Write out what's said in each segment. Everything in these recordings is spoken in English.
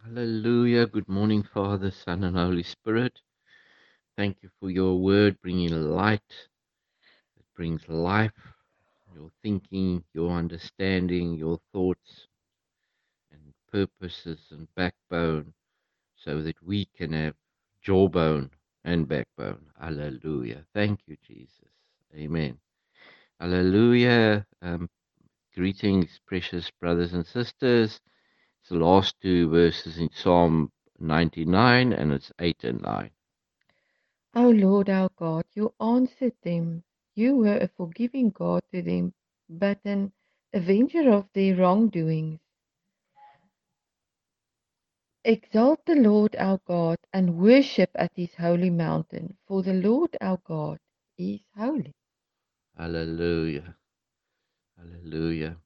Hallelujah. Good morning, Father, Son, and Holy Spirit. Thank you for your word bringing light. It brings life, your thinking, your understanding, your thoughts, and purposes and backbone so that we can have jawbone and backbone. Hallelujah. Thank you, Jesus. Amen. Hallelujah. Greetings, precious brothers and sisters. It's the last two verses in Psalm 99, and it's 8 and 9. O Lord our God, you answered them. You were a forgiving God to them, but an avenger of their wrongdoings. Exalt the Lord our God and worship at his holy mountain, for the Lord our God is holy. Hallelujah. Hallelujah.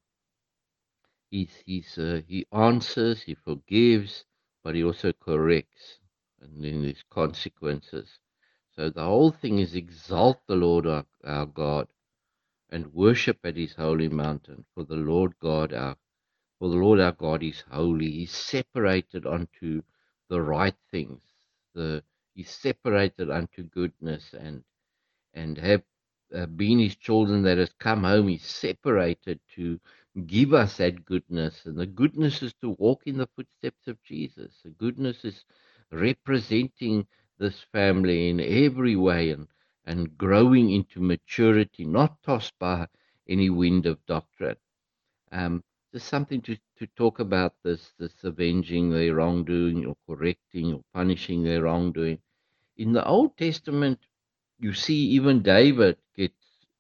He answers, he forgives, but he also corrects. And then there's consequences. So the whole thing is exalt the Lord our God and worship at his holy mountain. For the Lord our God is holy. He's separated unto the right things. He's separated unto goodness and have been his children that has come home. He's separated to give us that goodness. And the goodness is to walk in the footsteps of Jesus. The goodness is representing this family in every way and growing into maturity, not tossed by any wind of doctrine. Um, just something to talk about this avenging their wrongdoing or correcting or punishing their wrongdoing. In the Old Testament, you see even David gets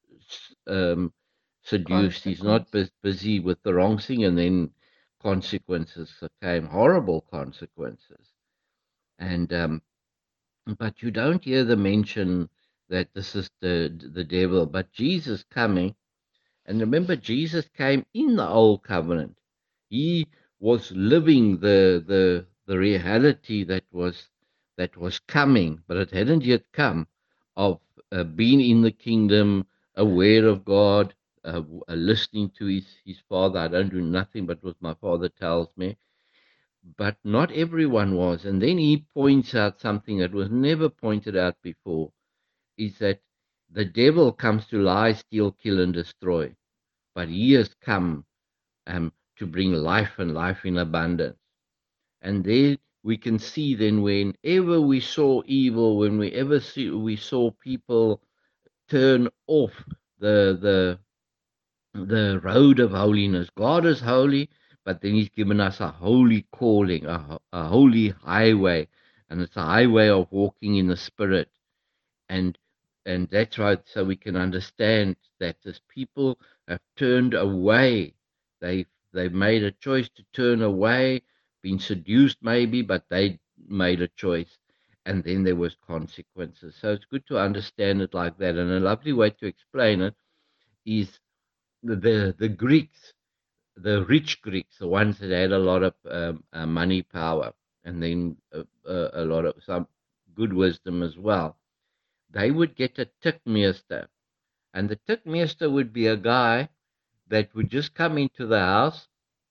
um, seduced. He's not Consequence. busy with the wrong thing, and then consequences came, horrible consequences. And but you don't hear the mention that this is the devil, but Jesus coming. And remember, Jesus came in the old covenant. He was living the reality that was coming, but it hadn't yet come, of being in the kingdom, aware of God, listening to his Father. I don't do nothing but what my Father tells me. But not everyone was. And then he points out something that was never pointed out before, is that the devil comes to lie, steal, kill, and destroy, but he has come to bring life and life in abundance. And there we can see then, whenever we saw evil, we saw people turn off the the road of holiness. God is holy, but then He's given us a holy calling, a holy highway, and it's a highway of walking in the Spirit. And that's right. So we can understand that as people have turned away, they've made a choice to turn away, been seduced maybe, but they made a choice, and then there was consequences. So it's good to understand it like that. And a lovely way to explain it is the Greeks, the rich Greeks, the ones that had a lot of money, power, and then a lot of some good wisdom as well. They would get a tikmeester, and the tikmeester would be a guy that would just come into the house,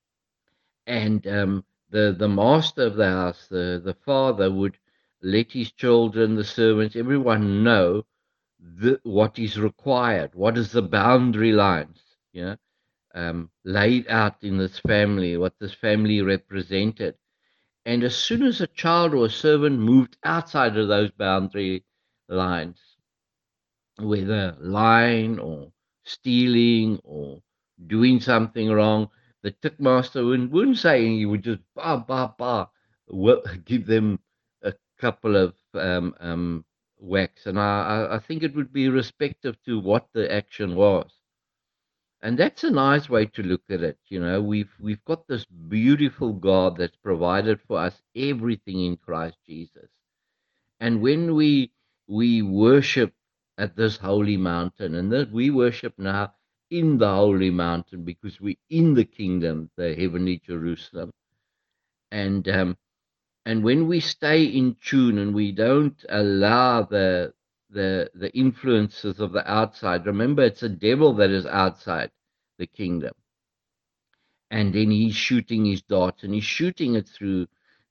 and the master of the house, the father, would let his children, the servants, everyone know what is required, what is the boundary lines, yeah, laid out in this family, what this family represented. And as soon as a child or a servant moved outside of those boundary lines, whether lying or stealing or doing something wrong, the tickmaster wouldn't say anything. He would just give them a couple of whacks. And I think it would be respective to what the action was. And that's a nice way to look at it. We've got this beautiful God that's provided for us everything in Christ Jesus. And when we worship at this holy mountain, and that we worship now in the holy mountain because we're in the kingdom, the heavenly Jerusalem, and when we stay in tune and we don't allow the influences of the outside. Remember, it's the devil that is outside the kingdom, and then he's shooting his darts, and he's shooting it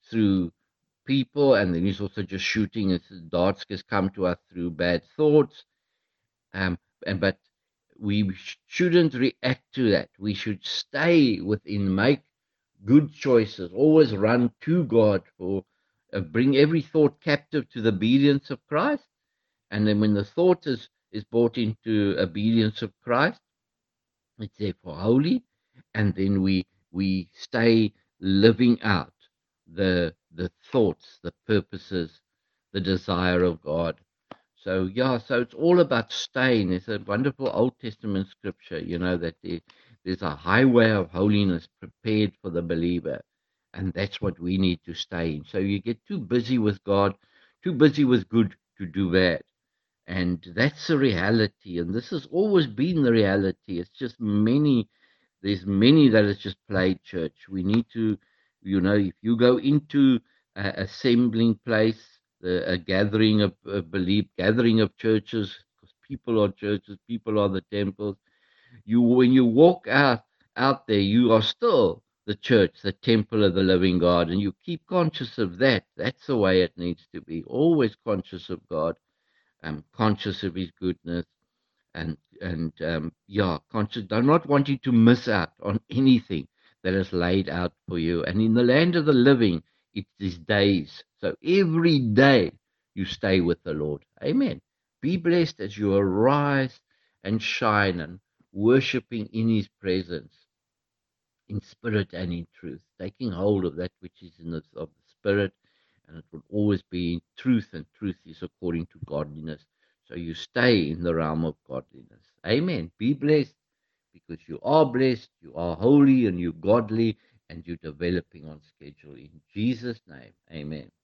through people, and then he's also just shooting. It's darts just come to us through bad thoughts. Um, but we shouldn't react to that. We should stay within, make good choices, always run to God for bring every thought captive to the obedience of Christ. And then when the thought is brought into obedience of Christ, it's therefore holy, and then we stay living out the thoughts, the purposes, the desire of God. So yeah, so it's all about staying. There's a wonderful Old Testament scripture, that there's a highway of holiness prepared for the believer, and that's what we need to stay in. So you get too busy with God, too busy with good to do bad, and that's the reality. And this has always been the reality. It's just there's many that has just played church. We need to, if you go into a assembling place, a gathering of belief, gathering of churches, because people are churches, people are the temples. When you walk out there, you are still the church, the temple of the living God, and you keep conscious of that. That's the way it needs to be. Always conscious of God, conscious of His goodness, and yeah, conscious, not wanting to miss out on anything that is laid out for you. And in the land of the living, it is days. So every day you stay with the Lord. Amen. Be blessed as you arise and shine and worshiping in His presence, in spirit and in truth, taking hold of that which is of the spirit, and it will always be in truth, and truth is according to godliness. So you stay in the realm of godliness. Amen. Be blessed, because you are blessed, you are holy, and you're godly, and you're developing on schedule. In Jesus' name, amen.